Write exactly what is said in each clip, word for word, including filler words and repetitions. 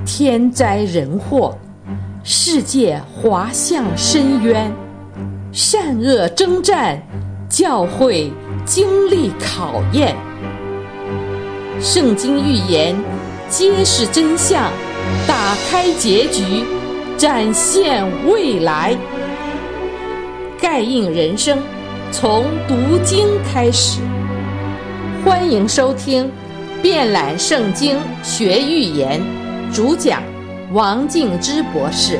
天灾人祸，世界滑向深渊，善恶征战，教会经历考验。圣经预言揭示真相，打开结局，展现未来。盖印人生，从读经开始。欢迎收听遍览圣经学预言，主讲王敬之博士。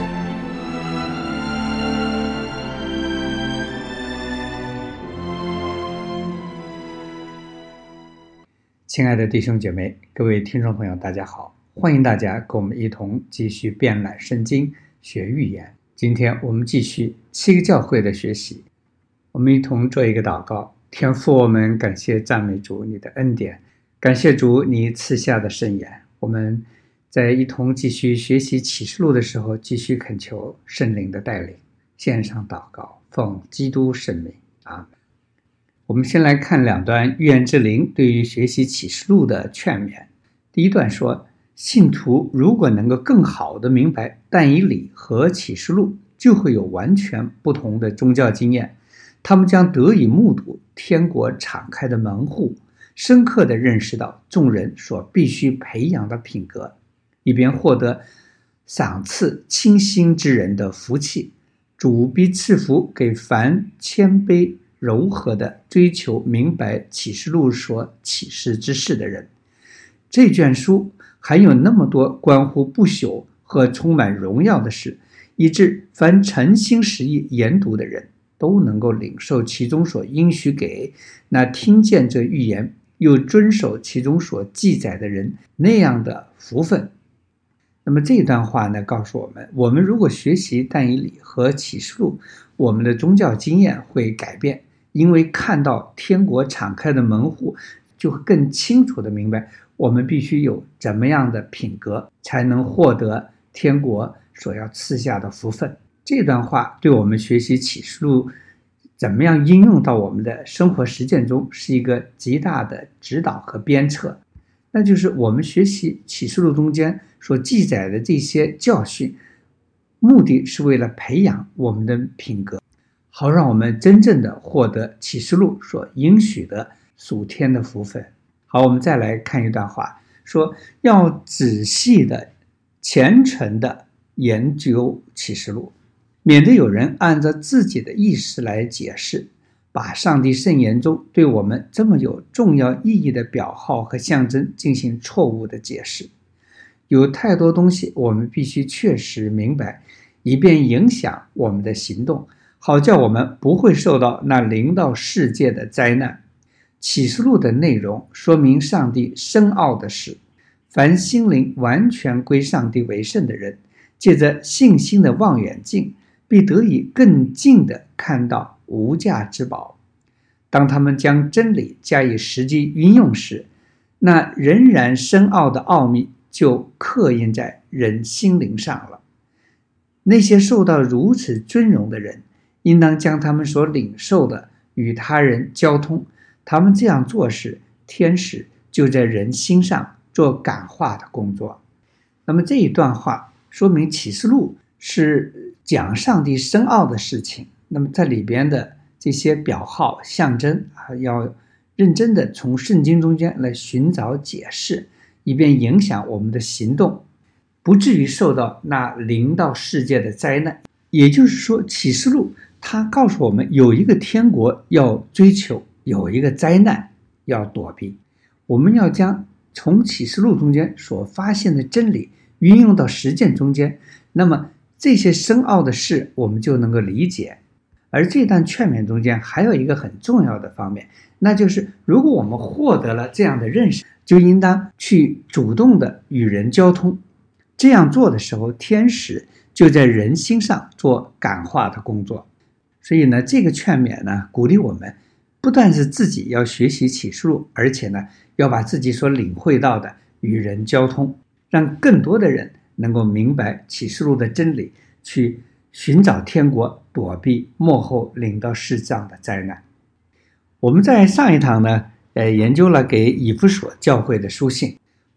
亲爱的弟兄姐妹，各位听众朋友，大家好，欢迎大家跟我们一同继续遍览圣经学预言。今天我们继续七个教会的学习，我们一同做一个祷告。天父，我们感谢赞美主你的恩典，感谢主你赐下的圣言。我们在一同继续学习启示录的时候，继续恳求圣灵的带领，献上祷告，奉基督圣名，阿们。我们先来看两段预言之灵对于学习启示录的劝勉。第一段说，信徒如果能够更好地明白但以理和启示录，就会有完全不同的宗教经验。他们将得以目睹天国敞开的门户，深刻地认识到众人所必须培养的品格，以便获得赏赐清心之人的福气。主必赐福给凡谦卑柔和的追求明白启示录所启示之事的人。这卷书含有那么多关乎不朽和充满荣耀的事，以致凡诚心实意研读的人都能够领受其中所应许给那听见这预言又遵守其中所记载的人那样的福分。那么这段话呢，告诉我们，我们如果学习但以理和启示录，我们的宗教经验会改变，因为看到天国敞开的门户，就会更清楚地明白我们必须有怎么样的品格，才能获得天国所要赐下的福分。这段话对我们学习启示录怎么样应用到我们的生活实践中是一个极大的指导和鞭策。那就是我们学习启示录中间所记载的这些教训，目的是为了培养我们的品格，好让我们真正的获得启示录所应许的属天的福分。好，我们再来看一段话，说要仔细的虔诚的研究启示录，免得有人按照自己的意识来解释，把上帝圣言中对我们这么有重要意义的表号和象征进行错误的解释。有太多东西我们必须确实明白，以便影响我们的行动，好叫我们不会受到那临到世界的灾难。启示录的内容说明上帝深奥的事，凡心灵完全归上帝为圣的人，借着信心的望远镜，必得以更近地看到无价之宝。当他们将真理加以实际运用时，那仍然深奥的奥秘就刻印在人心灵上了。那些受到如此尊荣的人，应当将他们所领受的与他人交通。他们这样做时，天使就在人心上做感化的工作。那么这一段话说明启示录是讲上帝深奥的事情，那么在里边的这些表号象征啊，要认真的从圣经中间来寻找解释，以便影响我们的行动，不至于受到那临到世界的灾难。也就是说，启示录它告诉我们有一个天国要追求，有一个灾难要躲避。我们要将从启示录中间所发现的真理运用到实践中间，那么这些深奥的事我们就能够理解。而这段劝勉中间还有一个很重要的方面，那就是如果我们获得了这样的认识，就应当去主动的与人交通。这样做的时候，天使就在人心上做感化的工作。所以呢，这个劝勉呢，鼓励我们不但是自己要学习启示录，而且呢，要把自己所领会到的与人交通，让更多的人能够明白启示录的真理，去寻找天国，躲避末后领到世上的灾难。我们在上一堂呢，呃，研究了给以弗所教会的书信，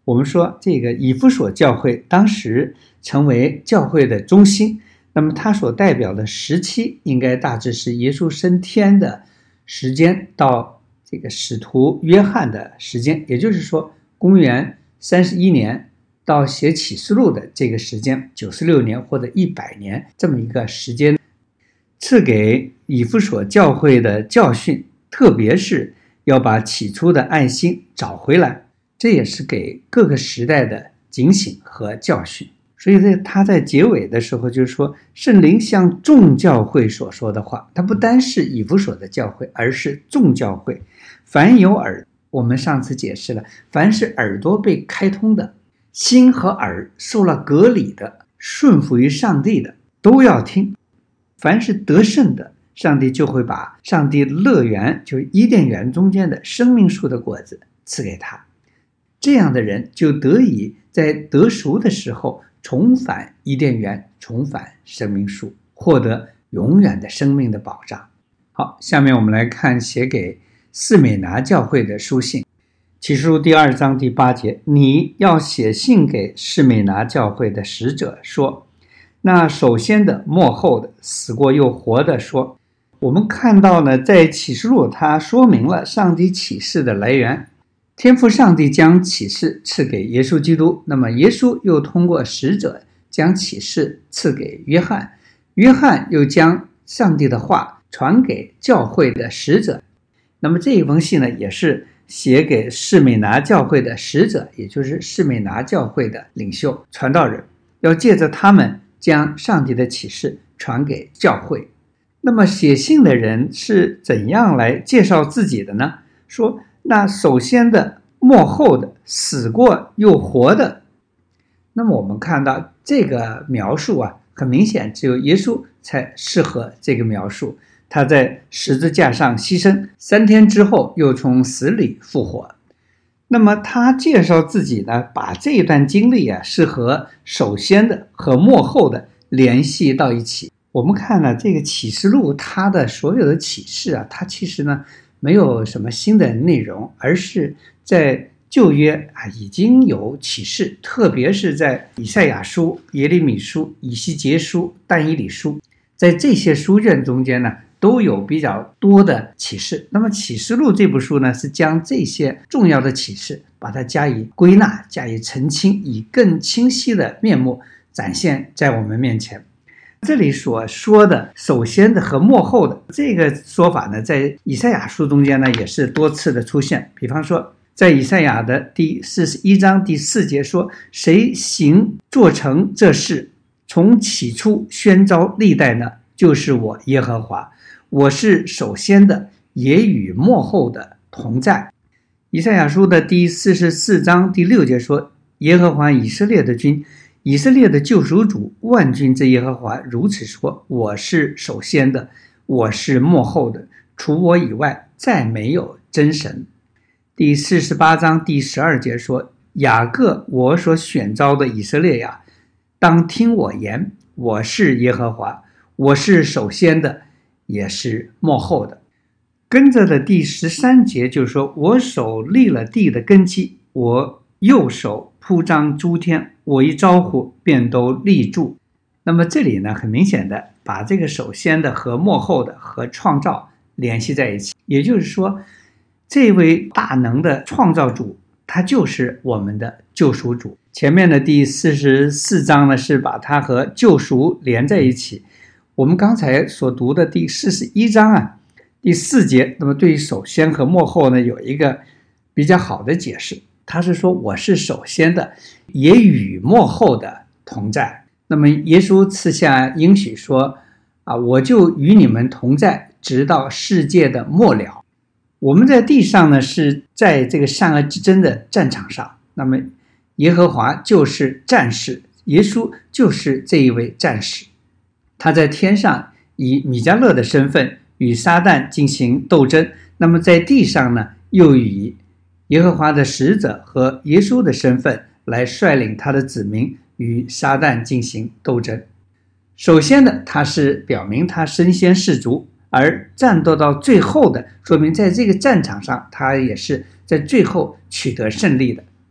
我们说这个以弗所教会当时成为教会的中心，那么它所代表的时期应该大致是耶稣升天的时间到这个使徒约翰的时间，也就是说公元三十一年到写启示录的这个时间，九十六年或者一百年这么一个时间。赐给以弗所教会的教训，特别是要把起初的爱心找回来，这也是给各个时代的警醒和教训。所以他在结尾的时候就是说，圣灵向众教会所说的话，它不单是以弗所的教会，而是众教会。凡有耳，我们上次解释了，凡是耳朵被开通的，心和耳受了隔离的，顺服于上帝的，都要听。凡是得胜的，上帝就会把上帝乐园，就是伊甸园中间的生命树的果子赐给他。这样的人就得以在得赎的时候重返伊甸园，重返生命树，获得永远的生命的保障。好，下面我们来看写给士美拿教会的书信。启示录第二章第八节，你要写信给士美拿教会的使者说，那首先的末后的死过又活的说，我们看到呢，在启示录它说明了上帝启示的来源。天父上帝将启示赐给耶稣基督，那么耶稣又通过使者将启示赐给约翰，约翰又将上帝的话传给教会的使者。那么这一封信呢，也是写给士美拿教会的使者，也就是士美拿教会的领袖传道人，要借着他们将上帝的启示传给教会。那么写信的人是怎样来介绍自己的呢？说那首先的末后的死过又活的。那么我们看到这个描述啊，很明显只有耶稣才适合这个描述。他在十字架上牺牲，三天之后又从死里复活。那么他介绍自己呢，把这一段经历啊，是和首先的和末后的联系到一起。我们看了这个启示录，它的所有的启示啊，它其实呢没有什么新的内容，而是在旧约啊已经有启示，特别是在以赛亚书、耶利米书、以西结书、但以理书，在这些书卷中间呢都有比较多的启示。那么启示录这部书呢，是将这些重要的启示把它加以归纳，加以澄清，以更清晰的面目展现在我们面前。这里所说的首先的和末后的这个说法呢，在以赛亚书中间呢也是多次的出现。比方说在以赛亚的第四十一章第四节说，谁行做成这事，从起初宣召历代呢，就是我耶和华，我是首先的，也与末后的同在。以赛亚书的第四十四章第六节说，耶和华以色列的君，以色列的救赎主，万军之耶和华如此说，我是首先的，我是末后的，除我以外再没有真神。第四十八章第十二节说，雅各我所选召的以色列呀，当听我言，我是耶和华，我是首先的，也是末后的。跟着的第十三节就是说，我手立了地的根基，我右手铺张诸天，我一招呼便都立住。那么这里呢，很明显的把这个首先的和末后的和创造联系在一起，也就是说这位大能的创造主，他就是我们的救赎主。前面的第四十四章呢，是把它和救赎连在一起。我们刚才所读的第四十一章啊，第四节，那么对于首先和末后呢，有一个比较好的解释。他是说，我是首先的，也与末后的同在。那么耶稣赐下应许说啊，我就与你们同在，直到世界的末了。我们在地上呢，是在这个善恶之争的战场上，那么耶和华就是战士，耶稣就是这一位战士。他在天上以米迦勒的身份与撒旦进行斗争，那么在地上呢，又以耶和华的使者和耶稣的身份来率领他的子民与撒旦进行斗争。首先的，他是表明他身先士卒，而战斗到最后的，说明在这个战场上他也是在最后取得胜利的。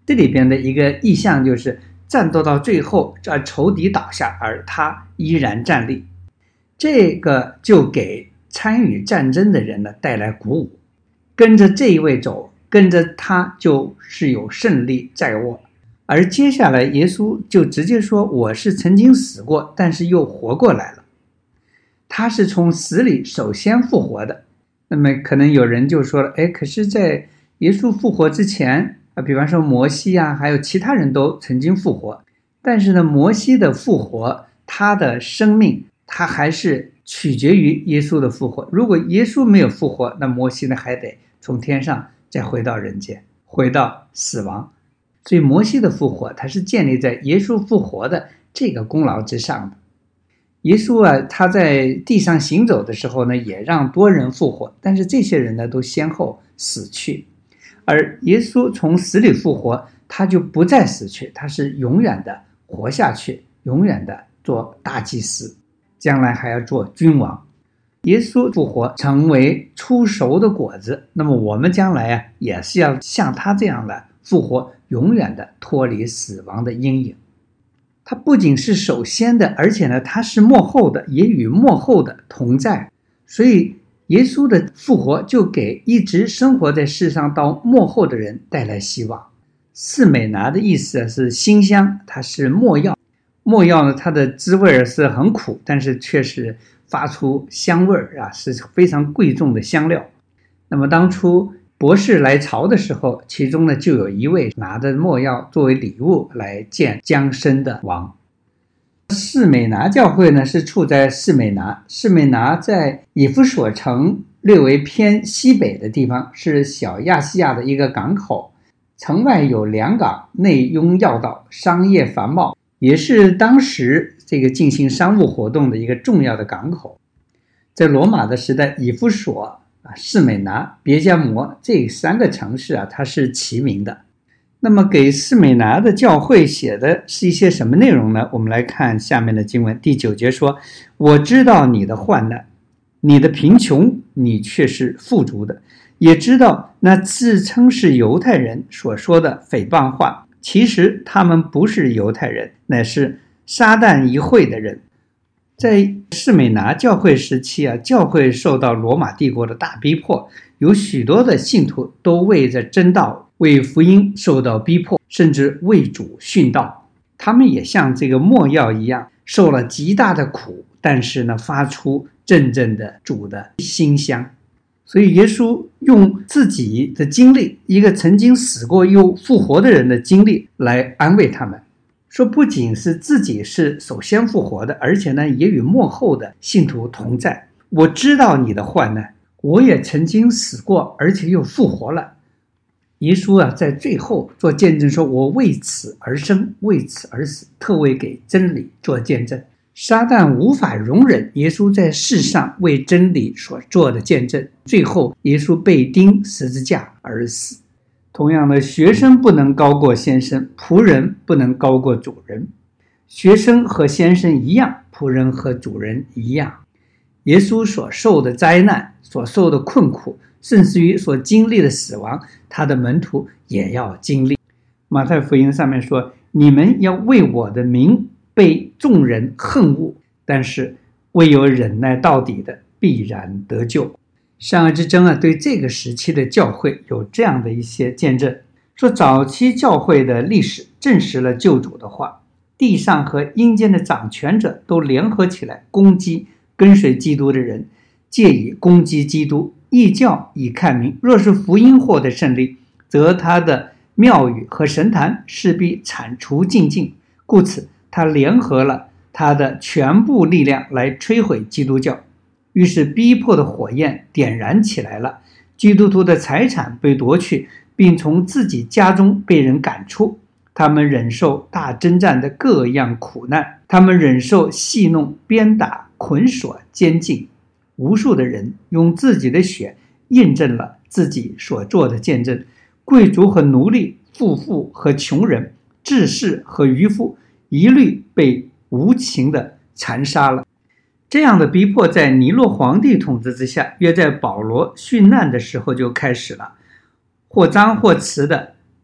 这里边的一个意象就是战斗到最后，这仇敌倒下，而他依然站立。这个就给参与战争的人呢带来鼓舞，跟着这一位走，跟着他就是有胜利在握。而接下来耶稣就直接说，我是曾经死过，但是又活过来了。他是从死里首先复活的。那么可能有人就说了，哎，可是在耶稣复活之前啊，比方说摩西啊，还有其他人都曾经复活，但是呢，摩西的复活，他的生命他还是取决于耶稣的复活。如果耶稣没有复活，那摩西呢还得从天上再回到人间，回到死亡。所以摩西的复活，它是建立在耶稣复活的这个功劳之上的。耶稣啊，他在地上行走的时候呢，也让多人复活，但是这些人呢都先后死去。而耶稣从死里复活，他就不再死去，他是永远的活下去，永远的做大祭司，将来还要做君王。耶稣复活成为出熟的果子，那么我们将来啊也是要像他这样的复活，永远的脱离死亡的阴影。他不仅是首先的，而且呢他是末后的，也与末后的同在。所以耶稣的复活就给一直生活在世上到末后的人带来希望。士美拿的意思是馨香，它是没药。没药呢，它的滋味是很苦，但是却是发出香味啊，是非常贵重的香料。那么当初博士来朝的时候，其中呢就有一位拿着没药作为礼物来见将生的王。士美拿教会呢是处在士美拿，士美拿在以弗所城略为偏西北的地方，是小亚细亚的一个港口。城外有两港，内拥要道，商业繁茂，也是当时这个进行商务活动的一个重要的港口。在罗马的时代，以弗所、士美拿、别迦摩这三个城市啊，它是齐名的。那么给士美拿的教会写的是一些什么内容呢？我们来看下面的经文，第九节说，我知道你的患难，你的贫穷，你却是富足的，也知道那自称是犹太人所说的诽谤话，其实他们不是犹太人，乃是撒旦一会的人。在士美拿教会时期啊，教会受到罗马帝国的大逼迫，有许多的信徒都为着真道、为福音受到逼迫，甚至为主殉道。他们也像这个没药一样，受了极大的苦，但是呢，发出阵阵的主的馨香。所以耶稣用自己的经历，一个曾经死过又复活的人的经历来安慰他们，说不仅是自己是首先复活的，而且呢也与末后的信徒同在。我知道你的患难，我也曾经死过，而且又复活了。耶稣啊，在最后做见证说，我为此而生，为此而死，特为给真理做见证。撒旦无法容忍耶稣在世上为真理所做的见证，最后耶稣被钉十字架而死。同样的，学生不能高过先生，仆人不能高过主人。学生和先生一样，仆人和主人一样。耶稣所受的灾难，所受的困苦，甚至于所经历的死亡，他的门徒也要经历。马太福音上面说，你们要为我的名被众人恨恶，但是唯有忍耐到底的必然得救。善恶之争啊，对这个时期的教会有这样的一些见证，说早期教会的历史证实了救主的话，地上和阴间的掌权者都联合起来攻击跟随基督的人，借以攻击基督，异教以看明。若是福音获得胜利，则他的庙宇和神坛势必铲除净尽，故此他联合了他的全部力量来摧毁基督教。于是逼迫的火焰点燃起来了，基督徒的财产被夺去，并从自己家中被人赶出。他们忍受大征战的各样苦难，他们忍受戏弄、鞭打、捆锁、监禁。无数的人用自己的血印证了自己所做的见证。贵族和奴隶，富妇和穷人，志士和渔夫，一律被无情地残杀了。这样的逼迫在尼禄皇帝统治之下，约在保罗殉难的时候就开始了。或张或弛的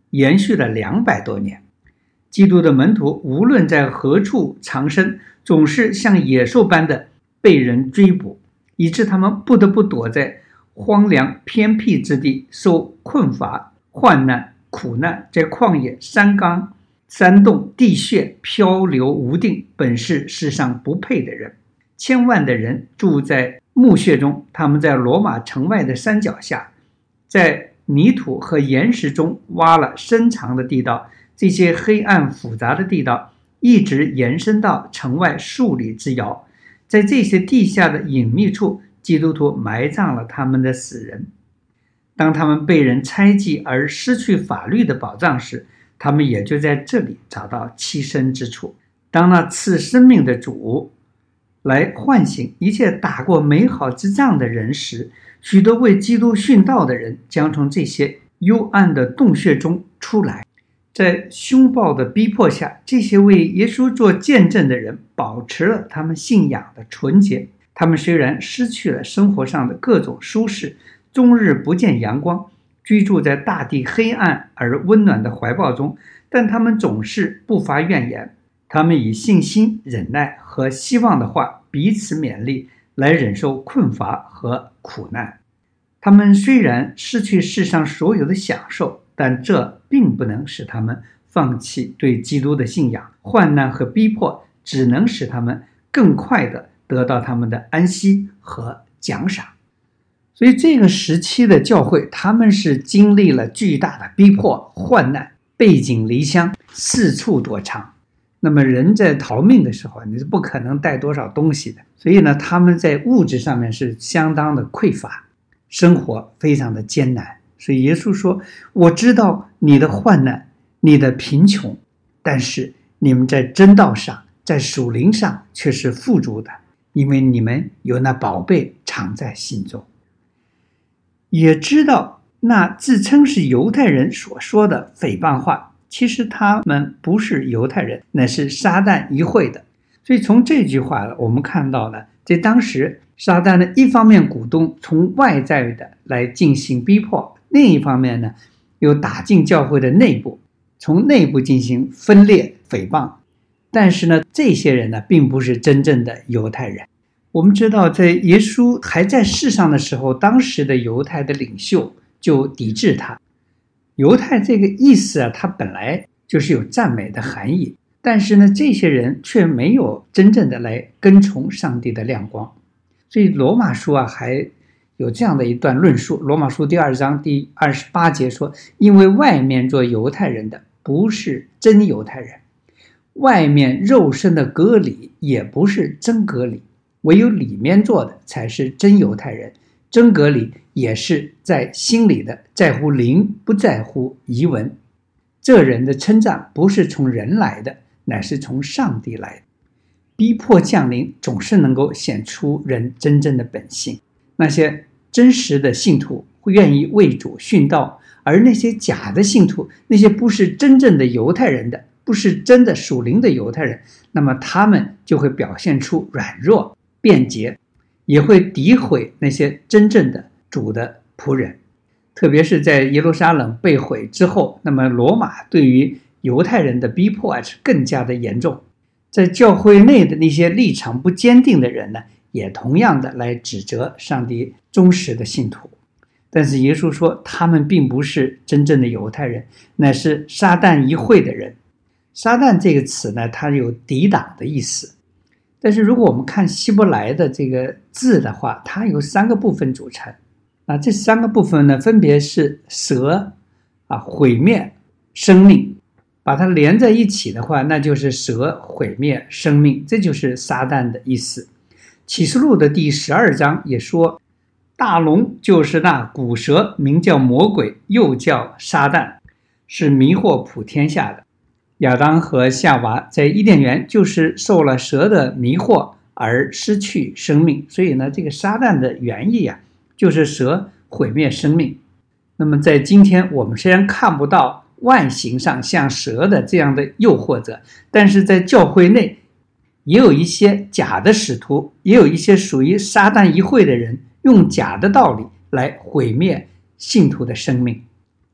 延续了两百多年。基督的门徒无论在何处藏身，总是像野兽般的被人追捕，以致他们不得不躲在荒凉偏僻之地，受困乏、患难、苦难，在旷野、山冈、山洞、地穴漂流无定，本是世上不配的人。千万的人住在墓穴中，他们在罗马城外的山脚下，在泥土和岩石中挖了深长的地道，这些黑暗复杂的地道一直延伸到城外数里之遥。在这些地下的隐秘处，基督徒埋葬了他们的死人。当他们被人猜忌而失去法律的保障时，他们也就在这里找到栖身之处。当那赐生命的主来唤醒一切打过美好之仗的人时，许多为基督殉道的人将从这些幽暗的洞穴中出来。在凶暴的逼迫下，这些为耶稣做见证的人保持了他们信仰的纯洁。他们虽然失去了生活上的各种舒适，终日不见阳光，居住在大地黑暗而温暖的怀抱中，但他们总是不发怨言。他们以信心、忍耐和希望的话彼此勉励，来忍受困乏和苦难。他们虽然失去世上所有的享受，但这并不能使他们放弃对基督的信仰。患难和逼迫只能使他们更快地得到他们的安息和奖赏。所以这个时期的教会，他们是经历了巨大的逼迫、患难，背井离乡，四处躲藏。那么人在逃命的时候，你是不可能带多少东西的，所以呢，他们在物质上面是相当的匮乏，生活非常的艰难。所以耶稣说，我知道你的患难，你的贫穷，但是你们在真道上，在属灵上却是富足的，因为你们有那宝贝藏在心中。也知道那自称是犹太人所说的诽谤话，其实他们不是犹太人，乃是撒旦一会的。所以从这句话我们看到呢，在当时撒旦呢，一方面鼓动从外在的来进行逼迫，另一方面呢，又打进教会的内部，从内部进行分裂诽谤。但是呢，这些人呢，并不是真正的犹太人。我们知道，在耶稣还在世上的时候，当时的犹太的领袖就抵制他。犹太这个意思啊，它本来就是有赞美的含义，但是呢，这些人却没有真正的来跟从上帝的亮光。所以罗马书啊，还有这样的一段论述。罗马书第二章第二十八节说，因为外面做犹太人的不是真犹太人，外面肉身的割礼也不是真割礼，唯有里面做的才是真犹太人。真割礼也是在心里的，在乎灵，不在乎仪文。这人的称赞不是从人来的，乃是从上帝来的。逼迫降临总是能够显出人真正的本性。那些真实的信徒会愿意为主殉道，而那些假的信徒，那些不是真正的犹太人的，不是真的属灵的犹太人，那么他们就会表现出软弱、便捷，也会诋毁那些真正的主的仆人。特别是在耶路撒冷被毁之后，那么罗马对于犹太人的逼迫是更加的严重。在教会内的那些立场不坚定的人呢，也同样的来指责上帝忠实的信徒。但是耶稣说，他们并不是真正的犹太人，乃是撒旦一会的人。撒旦这个词呢，它有抵挡的意思。但是如果我们看希伯来的这个字的话，它有三个部分组成。啊，这三个部分呢，分别是蛇、啊毁灭、生命。把它连在一起的话，那就是蛇、毁灭、生命，这就是撒旦的意思。启示录的第十二章也说，大龙就是那古蛇，名叫魔鬼，又叫撒旦，是迷惑普天下的。亚当和夏娃在伊甸园就是受了蛇的迷惑而失去生命，所以呢，这个撒旦的原意啊，就是蛇毁灭生命。那么在今天我们虽然看不到外形上像蛇的这样的诱惑者，但是在教会内也有一些假的使徒，也有一些属于撒旦一会的人，用假的道理来毁灭信徒的生命。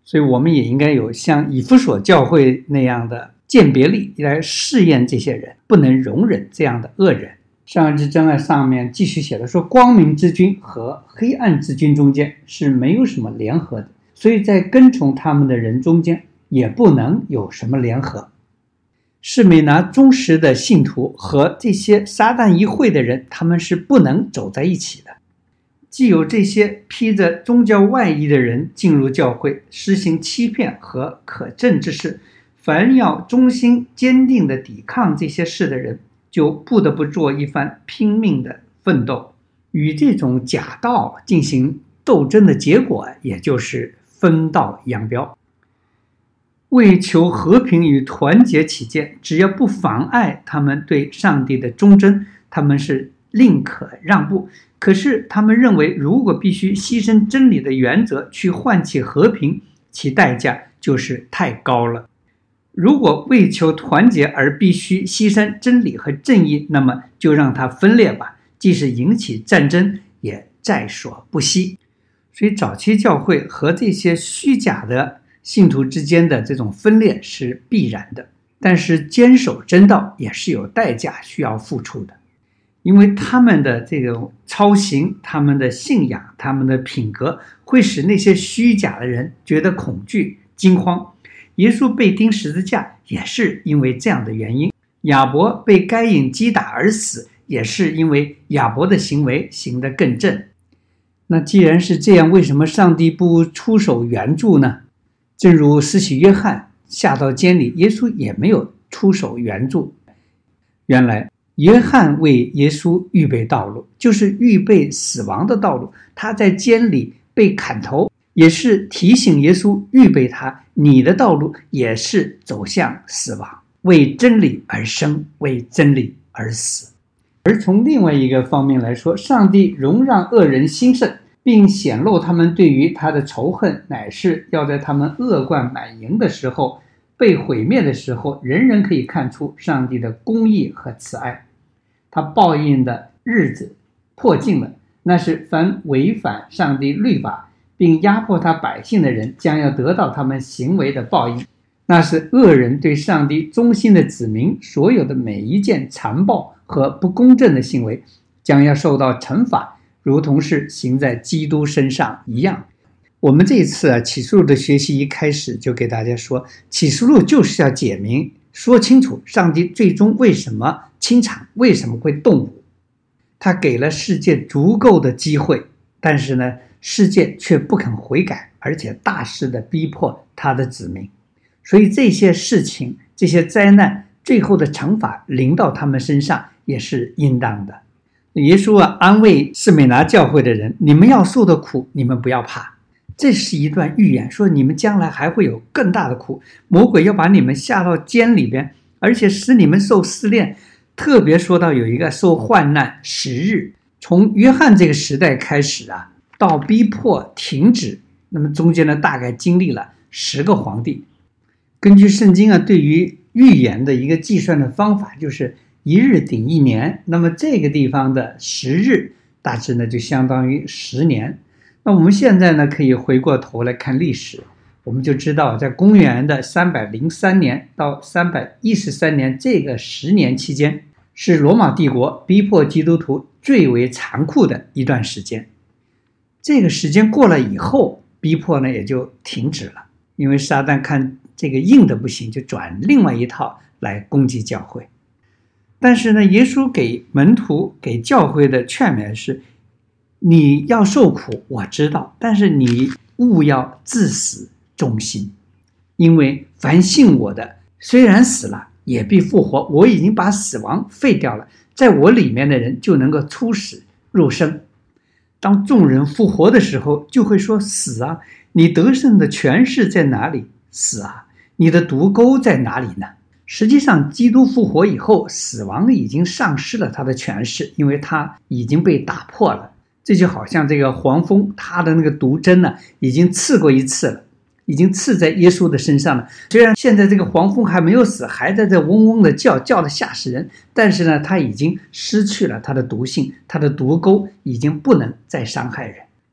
所以我们也应该有像以弗所教会那样的鉴别力来试验这些人，不能容忍这样的恶人。上恩之真爱上面继续写的说，光明之君和黑暗之君中间是没有什么联合的，所以在跟从他们的人中间也不能有什么联合。士美拿忠实的信徒和这些撒旦一会的人，他们是不能走在一起的。既有这些披着宗教外衣的人进入教会，实行欺骗和可憎之事，凡要忠心坚定地抵抗这些事的人，就不得不做一番拼命的奋斗，与这种假道进行斗争的结果，也就是分道扬镳。为求和平与团结起见，只要不妨碍他们对上帝的忠贞，他们是宁可让步。可是他们认为，如果必须牺牲真理的原则去换取和平，其代价就是太高了。如果为求团结而必须牺牲真理和正义，那么就让它分裂吧，即使引起战争也在所不惜。所以早期教会和这些虚假的信徒之间的这种分裂是必然的，但是坚守真道也是有代价需要付出的，因为他们的这种操行，他们的信仰，他们的品格会使那些虚假的人觉得恐惧惊慌。耶稣被钉十字架也是因为这样的原因，亚伯被该隐击打而死也是因为亚伯的行为行得更正。那既然是这样，为什么上帝不出手援助呢？正如施洗约翰下到监里，耶稣也没有出手援助。原来约翰为耶稣预备道路，就是预备死亡的道路。他在监里被砍头，也是提醒耶稣预备他，你的道路也是走向死亡，为真理而生，为真理而死。而从另外一个方面来说，上帝容让恶人兴盛，并显露他们对于他的仇恨，乃是要在他们恶贯满盈的时候，被毁灭的时候，人人可以看出上帝的公义和慈爱。他报应的日子迫近了，那是凡违反上帝律法并压迫他百姓的人将要得到他们行为的报应，那是恶人对上帝忠心的子民所有的每一件残暴和不公正的行为将要受到惩罚，如同是行在基督身上一样。我们这一次啊，启示录的学习一开始就给大家说，启示录就是要解明说清楚上帝最终为什么清场，为什么会动武。他给了世界足够的机会，但是呢，世界却不肯悔改，而且大肆的逼迫他的子民。所以这些事情，这些灾难，最后的惩罚临到他们身上也是应当的。耶稣啊，安慰士美拿教会的人，你们要受的苦，你们不要怕。这是一段预言，说你们将来还会有更大的苦，魔鬼要把你们下到监里边，而且使你们受试炼。特别说到有一个受患难十日，从约翰这个时代开始啊，到逼迫停止，那么中间呢，大概经历了十个皇帝。根据圣经啊，对于预言的一个计算的方法，就是一日顶一年，那么这个地方的十日大致呢就相当于十年。那我们现在呢可以回过头来看历史，我们就知道在公元的三百零三年到三百一十三年这个十年期间，是罗马帝国逼迫基督徒最为残酷的一段时间。这个时间过了以后，逼迫呢也就停止了，因为撒旦看这个硬的不行，就转另外一套来攻击教会。但是呢，耶稣给门徒给教会的劝勉是，你要受苦我知道，但是你务要至死忠心，因为凡信我的虽然死了也必复活，我已经把死亡废掉了，在我里面的人就能够出死入生。当众人复活的时候，就会说，死啊，你得胜的权势在哪里？死啊，你的毒钩在哪里呢？实际上基督复活以后，死亡已经丧失了他的权势，因为他已经被打破了。这就好像这个黄蜂，他的那个毒针呢，已经刺过一次了，已经刺在耶稣的身上了。虽然现在这个黄蜂还没有死，还在这嗡嗡的叫，叫得吓死人，但是呢，他已经失去了他的毒性，他的毒钩已经不能再伤害人。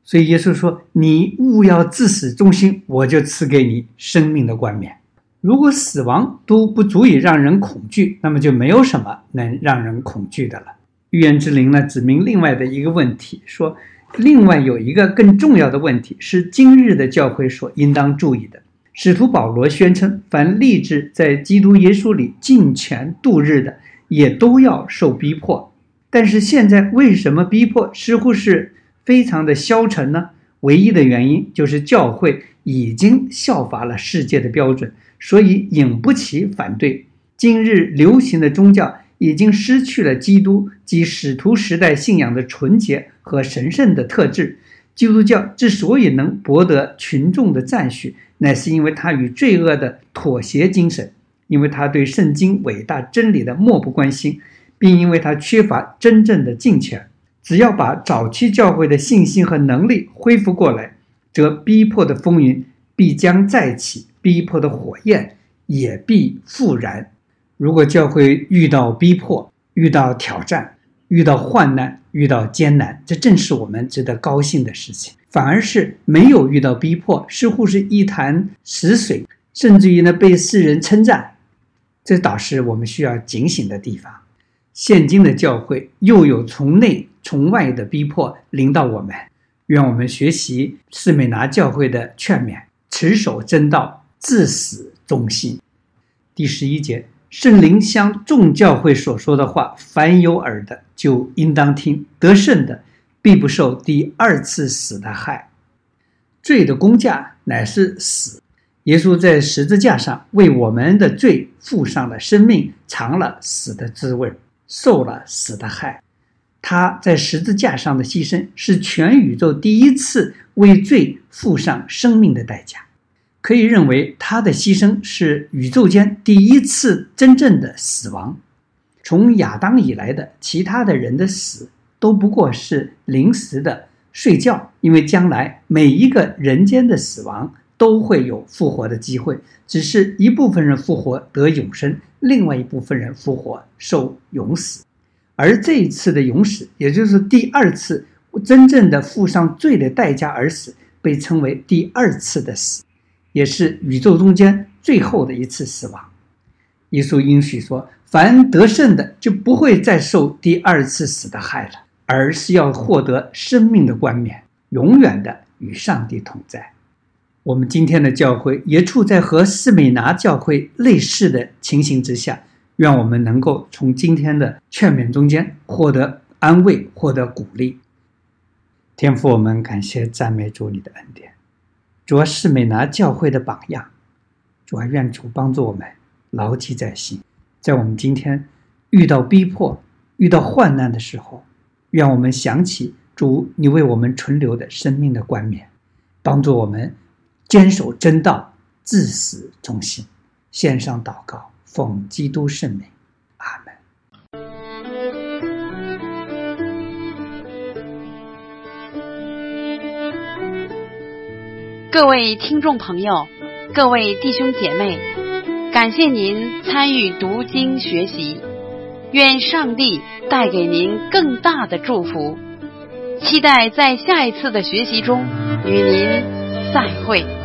所以耶稣说，你务要自死忠心，我就赐给你生命的冠冕。如果死亡都不足以让人恐惧，那么就没有什么能让人恐惧的了。预言之灵呢，指明另外的一个问题，说另外有一个更重要的问题是今日的教会所应当注意的。使徒保罗宣称，凡立志在基督耶稣里尽全度日的，也都要受逼迫。但是现在为什么逼迫似乎是非常的消沉呢？唯一的原因就是教会已经效法了世界的标准，所以引不起反对。今日流行的宗教已经失去了基督及使徒时代信仰的纯洁和神圣的特质。基督教之所以能博得群众的赞许，乃是因为它与罪恶的妥协精神，因为它对圣经伟大真理的漠不关心，并因为它缺乏真正的敬虔。只要把早期教会的信心和能力恢复过来，则逼迫的风云必将再起，逼迫的火焰也必复燃。如果教会遇到逼迫，遇到挑战，遇到患难，遇到艰难，这正是我们值得高兴的事情。反而是没有遇到逼迫，似乎是一潭死水，甚至于呢被世人称赞，这倒是我们需要警醒的地方。现今的教会又有从内从外的逼迫临到我们，愿我们学习士美拿教会的劝勉，持守真道，至死忠心。第十一节，圣灵向众教会所说的话，凡有耳的就应当听，得胜的必不受第二次死的害。罪的工价乃是死，耶稣在十字架上为我们的罪付上了生命，尝了死的滋味，受了死的害。他在十字架上的牺牲是全宇宙第一次为罪付上生命的代价，可以认为他的牺牲是宇宙间第一次真正的死亡。从亚当以来的其他的人的死都不过是临时的睡觉，因为将来每一个人间的死亡都会有复活的机会，只是一部分人复活得永生，另外一部分人复活受永死。而这一次的永死，也就是第二次真正的付上罪的代价而死，被称为第二次的死，也是宇宙中间最后的一次死亡。耶稣应许说，凡得胜的就不会再受第二次死的害了，而是要获得生命的冠冕，永远的与上帝同在。我们今天的教会也处在和士美拿教会类似的情形之下，愿我们能够从今天的劝勉中间获得安慰，获得鼓励。天父，我们感谢赞美主你的恩典，主啊，士美拿教会的榜样，主啊，愿主帮助我们牢记在心，在我们今天遇到逼迫遇到患难的时候，愿我们想起主你为我们存留的生命的冠冕，帮助我们坚守真道，至死忠心。献上祷告，奉基督圣名，阿们。 各位听众朋友，各位弟兄姐妹，感谢您参与读经学习，愿上帝带给您更大的祝福，期待在下一次的学习中与您再会。